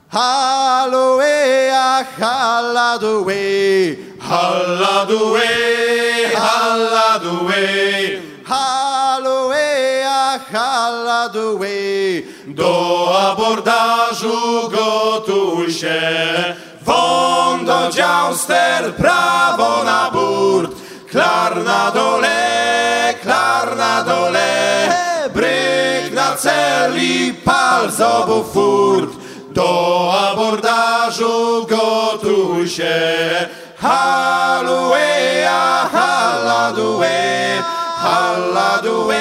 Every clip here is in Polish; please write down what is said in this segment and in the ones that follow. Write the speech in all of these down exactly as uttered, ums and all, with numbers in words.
Hallelujah, hallelujah, Halladue, halladue, hallelujah, hallelujah. do abordażu gotuj się. Won do dział ster, prawo na burt. Klar na dole, klar na dole. Bryk na cel i pal z obu furt. Do abordażu gotuj się. Halleluja, halladue, halladue,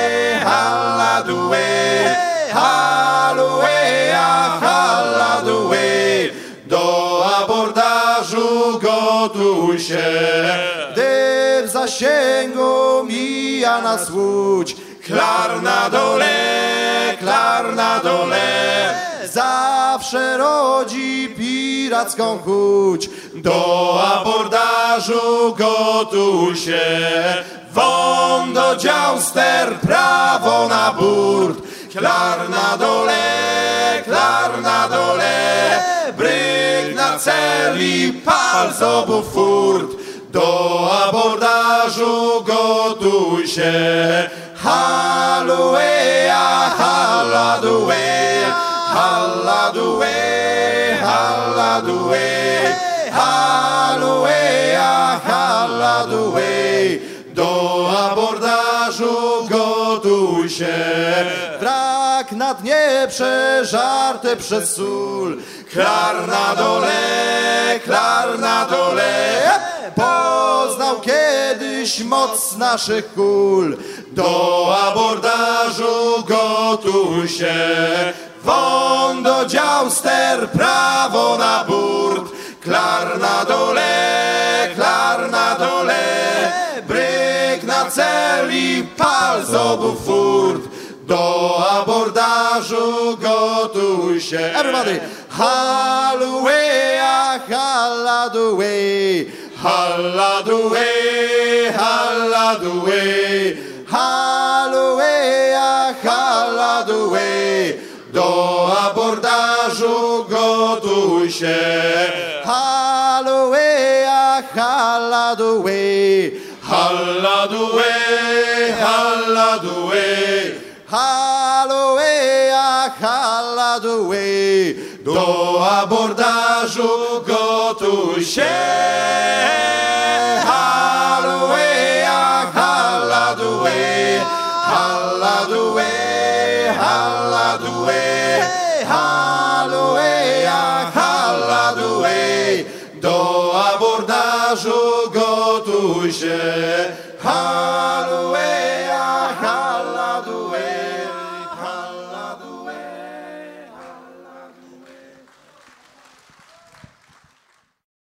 halladue, halleluja, halladue. Do abordażu gotuj się. Gdy w zasięgu mija nas łódź, Klar na dole, klar na dole. zawsze rodzi piracką chuć. Do abordażu gotuj się. Won do dział ster, prawo na burt. Klar na dole, klar na dole. Bryk na cel i pal z obu furt. Do abordażu gotuj się. Halleluja, halladue, halladue, halladue, halleluja, halladue. Do abordażu gotuj się. Wrak na dnie przeżarty przez sól. Klar na dole, klar na dole. Poznał kiedyś moc naszych kul. Do abordażu gotuj się. Won do dział ster, prawo na burt. Klar na dole, klar na dole. Bryk na cel i pal z obu furt. Do abordażu gotuj się. Everybody! Hallelujah, hallelujah, Halladue, halladue, hallelujah, hallelujah. do abordażu gotuj się. Hallelujah, hallelujah, Halladue, halladue, hallelujah, hallelujah. do abordażu gotuj się. Halleluja, halladue, halladue, halladue, halleluja, halladue. Do abordażu gotuj się. Halleluja.